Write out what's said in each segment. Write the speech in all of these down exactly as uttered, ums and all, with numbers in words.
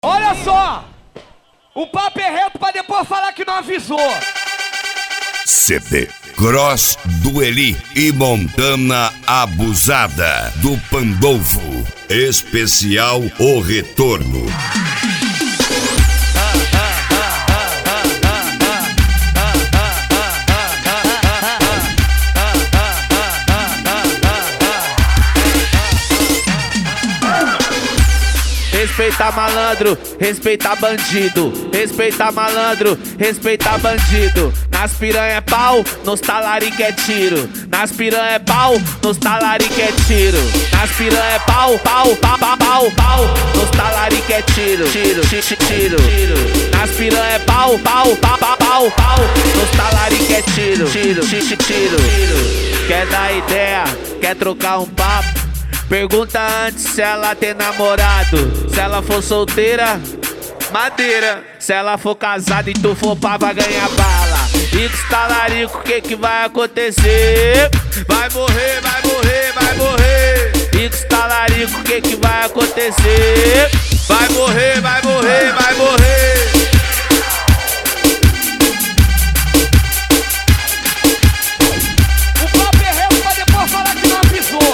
Olha só, o papo é reto pra depois falar que não avisou. C D Cross do Eli e Montana Abusada do Pandolfo. Especial O Retorno. Respeita malandro, respeita bandido. Respeita malandro, respeita bandido. Nas piranha é pau, nos talarique é tiro. Nas piranha é pau, nos talarique é tiro. Nas piranha é pau, pau, pau, pau, pau, pau. Nos talarique é tiro, tiro, tiro, tiro, tiro. Nas piranha é pau, pau, pau, pau, pau, pau. Nos talarique é tiro, tiro, tiro, tiro, tiro. Quer dar ideia, quer trocar um papo? Pergunta antes se ela tem namorado. Se ela for solteira, madeira. Se ela for casada e tu for pá, vai ganhar bala. E com os talarico, o que que vai acontecer? Vai morrer, vai morrer, vai morrer. E com os talarico, o que que vai acontecer? Vai morrer, vai morrer, vai morrer. O papo é reto pra depois falar que não avisou.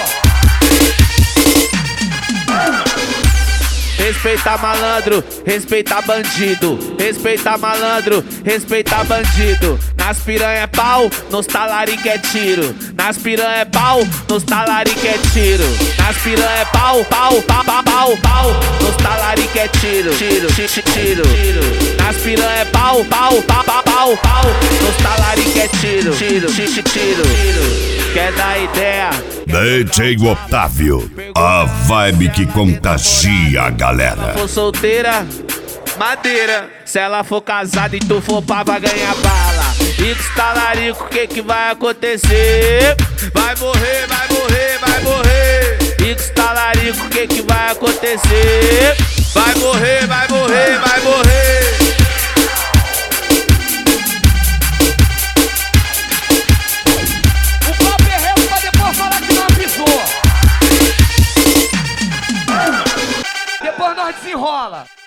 Respeita malandro, respeita bandido. Respeita malandro, respeita bandido. Nas piranha é pau, nos talarique é tiro. Nas piranha é pau, nos talarique é tiro. Nas piranha é pau, pau, pau, pau, pau, pau. Nos talarique é tiro, tiro, tiro, tiro, tiro. Nas piranha é pau, pau, pau, pau, pau, pau. Nos talarique é tiro, tiro, tiro, tiro, tiro. Quer dar ideia? D J Otávio, a vibe que contagia a galera. Se ela for solteira, madeira. Se ela for casada e tu for pá, vai ganhar bala. E com os talarico, o que que vai acontecer? Vai morrer, vai morrer, vai morrer. E com os talarico, o que que vai acontecer? Vai morrer, vai morrer, vai morrer. O papo é reto pra depois falar que não avisou. Depois nós desenrola.